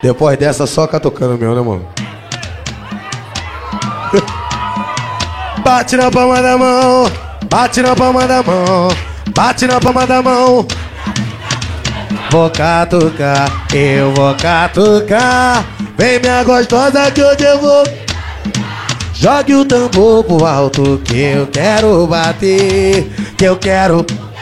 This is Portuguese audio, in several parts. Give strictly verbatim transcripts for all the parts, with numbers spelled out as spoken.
Depois dessa, só catucando meu, né, mano? Bate na palma da mão, bate na palma da mão, bate na palma da mão. Vou catucar, eu vou catucar. Vem minha gostosa que hoje eu vou. Jogue o tambor pro alto que eu quero bater, que eu quero.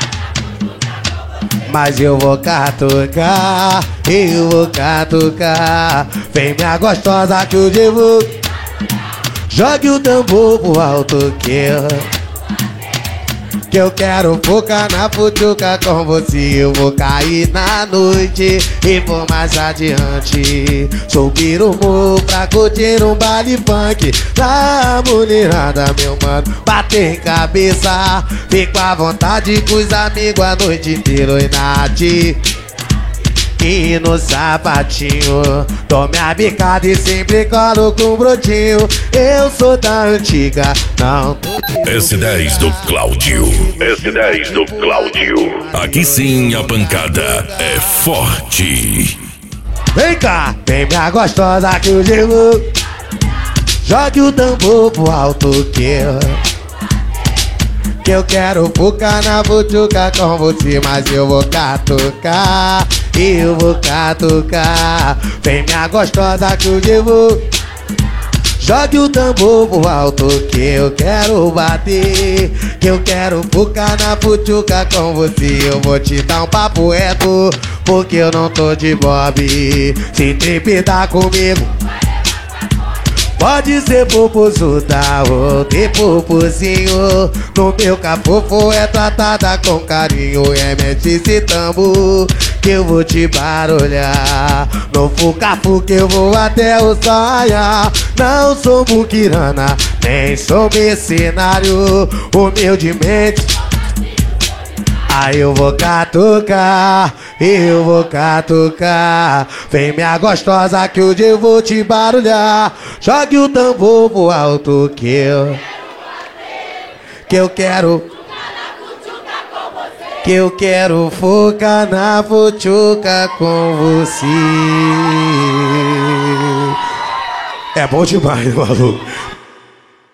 Mas eu vou catucar, eu vou catucar. Vem minha gostosa que hoje eu vou. Jogue o tambor pro alto que eu Que eu quero focar na futuca com você. Eu vou cair na noite e vou mais adiante. Subir o morro pra curtir um baile funk. Lá mulherada, meu mano, bater em cabeça. Fico à vontade com os amigos a noite inteira e Nath. E no sapatinho dou minha bicada e sempre coloco um brotinho. Eu sou da antiga, não tô de... S dez do Cláudio. S dez do Cláudio. Aqui sim a pancada é forte. Vem cá, vem minha gostosa que eu chego. Jogue o tambor pro alto que eu Que eu quero focar na butuca com você. Mas eu vou catucar, eu vou catucar. Vem minha gostosa que eu devo. Jogue o tambor pro alto que eu quero bater, que eu quero focar na butuca com você. Eu vou te dar um papo reto, porque eu não tô de bobe. Se trepidar comigo pode ser popozuda ou ter popozinho. No meu capofo é tratada com carinho. É mete esse tambor que eu vou te barulhar. No fucafu que eu vou até o saia. Não sou muquirana, nem sou mercenário. Humildemente aí eu vou catucar, eu vou catucar. Vem minha gostosa que hoje eu vou te barulhar. Jogue o tambor pro alto que eu Que eu quero Que eu quero focar na futuca com você. É bom demais, maluco.